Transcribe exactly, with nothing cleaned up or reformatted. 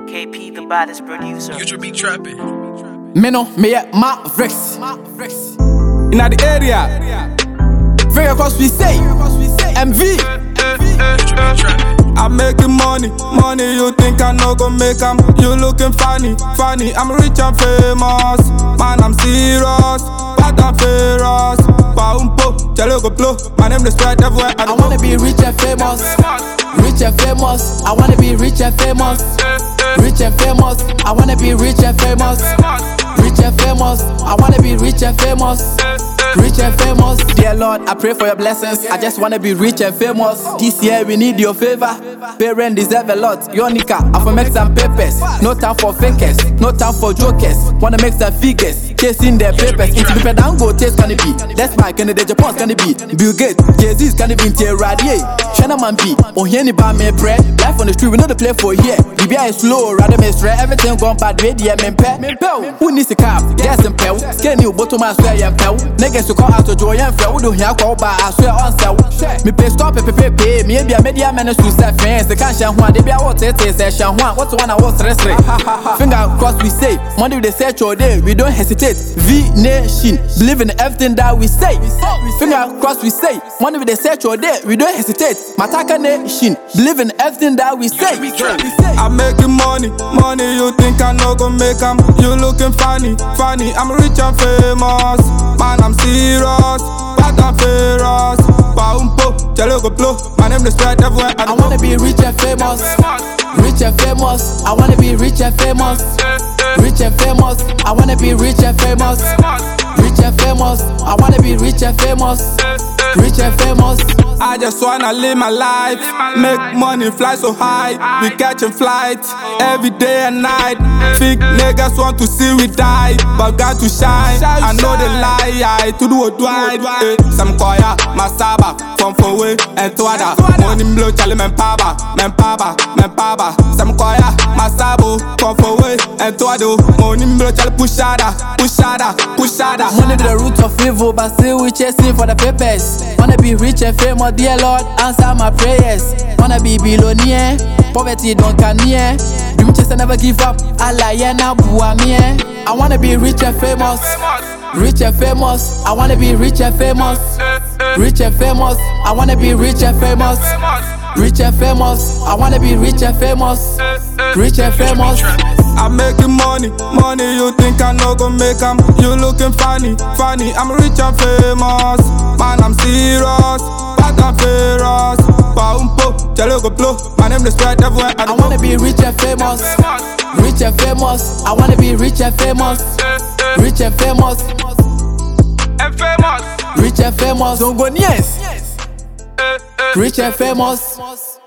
K P, the baddest producer. You should be trapping. Me no, me yeah, Mavericks. In the area, very across we say, M V. I'm making money, money you think I no go make 'em. You looking funny, funny, I'm rich and famous. Man, I'm serious, bad and famous. Paumpo, jello go blow, my name is spread everywhere. I wanna be rich and famous, rich and famous. I wanna be rich and famous, rich and famous. I wanna be rich and famous, rich and famous. I wanna be rich and famous, rich and famous. Dear Lord, I pray for your blessings. I just wanna be rich and famous. This year we need your favor. Parents deserve a lot. Your nika, I for make some papers. No time for fakers, no time for jokers. Wanna make some figures, chasing their papers. It's people down go taste can it be? That's my candidate. Japan can it be? Bill Gates, Jay-Z's can it be? Radiate, Shannon man be. Oh here ni ba me bread. Life on the street we know the play for here. B B I is slow, rather me straight. Everything gone bad. Ready, yeah, me pet. Who needs a car? Gas and pell. Scan you bottom I swear you pell. Niggas to call out to joy and fair. We do here call by I swear on sell. Me pay stop pay pay pay. Me be a media man to set fans. The can't share one. They be a what it is. Share one. What's one I was stress rate. Finger cross we say. Monday they search all day. We don't hesitate. V Nation. Believe in everything that we say. Finger cross we say. Monday they search all day. We don't hesitate. Mataka Nation. Believe in everything that we say. I'm making money, money you think I no go make 'em. You looking funny, funny, I'm rich and famous. Man, I'm serious, bad and famous. Paumpo, jello go blow, my name is spread everywhere. I wanna be rich and famous, rich and famous. I wanna be rich and famous, rich and famous. I wanna be rich and famous, rich and famous. I wanna be rich and famous, rich and famous. I just wanna live my life, make money fly so high. We catching flights every day and night. Fake niggas want to see we die, but got to shine. I know they lie, I to do what do I. Some koya, masaba, from Fowe and Tuada. Money blow, chale men paba, men paba, men paba. Some koya, masabo, from Fowe and Tuado. Money blow, chale pushada, pushada, pushada. Money be the root of evil, but still we chasing for the papers. Wanna be rich and famous. Dear Lord, answer my prayers. Wanna be billionaire, poverty don't come near. Dream chase and never give up. Allah yeah na buwa me. I wanna be rich and famous, rich and famous. I wanna be rich and famous, rich and famous. I wanna be rich and famous, rich and famous. I wanna be rich and famous, rich and famous. I'm making money, money you think I no go make 'em. You looking funny, funny, I'm rich and famous. Man, I'm serious, bad and famous. Paumpo, jello go blow, my name is spread everywhere. I wanna be rich and famous, rich and famous. I wanna be rich and famous, rich and famous, and famous, rich and famous. Don't go yes, rich and famous.